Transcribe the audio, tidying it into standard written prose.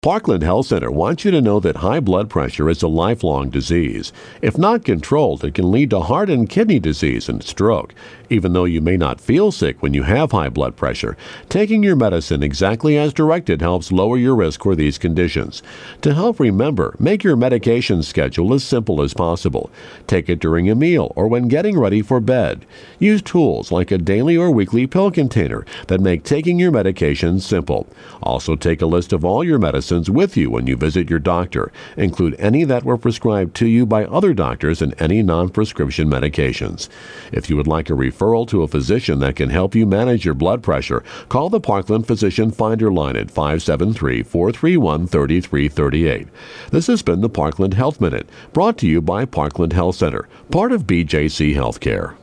Parkland Health Center wants you to know that high blood pressure is a lifelong disease. If not controlled, it can lead to heart and kidney disease and stroke. Even though you may not feel sick when you have high blood pressure, taking your medicine exactly as directed helps lower your risk for these conditions. To help remember, make your medication schedule as simple as possible. Take it during a meal or when getting ready for bed. Use tools like a daily or weekly pill container that make taking your medications simple. Also, take a list of all your medicines with you when you visit your doctor. Include any that were prescribed to you by other doctors and any non-prescription medications. If you would like a referral to a physician that can help you manage your blood pressure, call the Parkland Physician Finder line at 573-431-3338. This has been the Parkland Health Minute, brought to you by Parkland Health Center, part of BJC Healthcare.